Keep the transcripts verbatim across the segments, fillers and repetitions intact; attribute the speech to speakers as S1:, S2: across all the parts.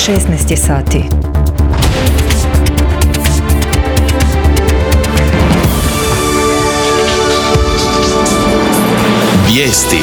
S1: šesnaest je sati.
S2: Vijesti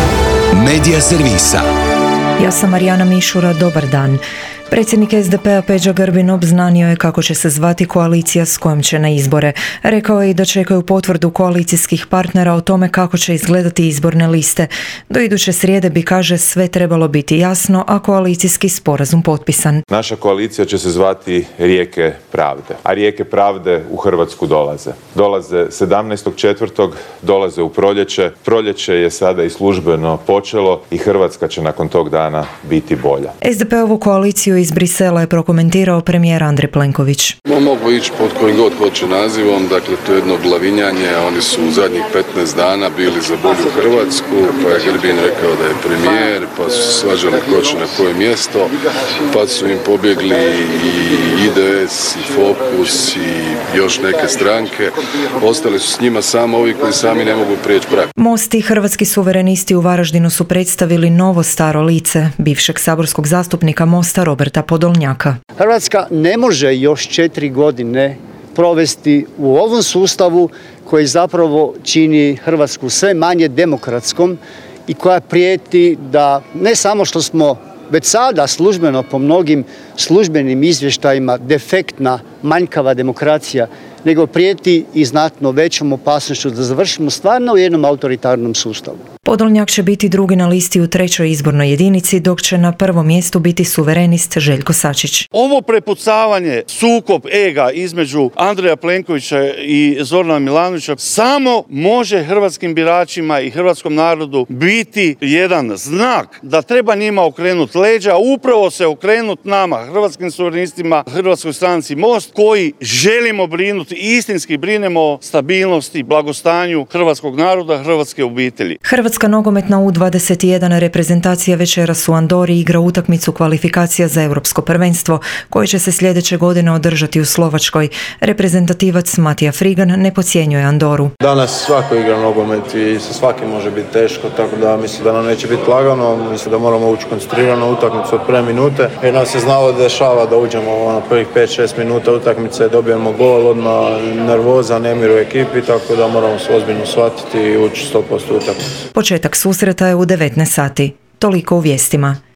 S2: Medija servisa.
S1: Ja sam Marijana Mišura, dobar dan. Predsjednik es de pe a Peđa Grbin obznanio je kako će se zvati koalicija s kojom će na izbore. Rekao je i da čekaju potvrdu koalicijskih partnera o tome kako će izgledati izborne liste. Do iduće srijede bi, kaže, sve trebalo biti jasno, a koalicijski sporazum potpisan.
S3: Naša koalicija će se zvati Rijeke pravde, a Rijeke pravde u Hrvatsku dolaze. Dolaze sedamnaestog četvrtog dolaze u proljeće. Proljeće je sada i službeno počelo i Hrvatska će nakon tog dana biti bolja.
S1: es de pe-ovu koaliciju iz Brisela je prokomentirao premijer Andrej Plenković.
S4: Mogu ići pod kojim god hoće nazivom, dakle to je jedno glavinjanje, oni su u zadnjih petnaest dana bili za bolju Hrvatsku, pa je Grbin rekao da je premijer, pa su se svađali ko će na koje mjesto, pa su im pobjegli i i de es, i Fokus i još neke stranke, ostali su s njima samo ovi koji sami ne mogu prijeći prag.
S1: Most i Hrvatski suverenisti u Varaždinu su predstavili novo staro lice bivšeg saborskog zastupnika Mosta Roberta Podolnjaka.
S5: Hrvatska ne može još četiri godine provesti u ovom sustavu koji zapravo čini Hrvatsku sve manje demokratskom i koja prijeti da ne samo što smo već sada službeno po mnogim službenim izvještajima defektna, manjkava demokracija, nego prijeti i znatno većom opasnošću da završimo stvarno u jednom autoritarnom sustavu.
S1: Podolnjak će biti drugi na listi u trećoj izbornoj jedinici, dok će na prvom mjestu biti suverenist Željko Sačić.
S6: Ovo prepucavanje, sukob ega između Andreja Plenkovića i Zorana Milanovića samo može hrvatskim biračima i hrvatskom narodu biti jedan znak da treba njima okrenuti leđa, upravo se okrenuti nama, hrvatskim suverenistima, Hrvatskoj stranci Most, koji želimo brinuti, istinski brinemo o stabilnosti, blagostanju hrvatskog naroda, hrvatske obitelji.
S1: Hrvatska nogometna u dvadeset jedan reprezentacija večeras u Andori igra utakmicu kvalifikacija za europsko prvenstvo koje će se sljedeće godine održati u Slovačkoj. Reprezentativac Matija Frigan ne podcjenjuje Andoru.
S7: Danas svako igra nogomet i sa svakim može biti teško, tako da mislim da nam neće biti lagano, mislim da moramo ući koncentrirano utakmicu od prve minute. Jer nam se znalo da dešava da uđemo na prvih pet šest minuta utakmice, dobijemo gol, odmah nervoza, nemir u ekipi, tako da moramo se ozbiljno shvatiti i ući sto posto utakmicu.
S1: Početak susreta je u devetnaest sati. Toliko u vijestima.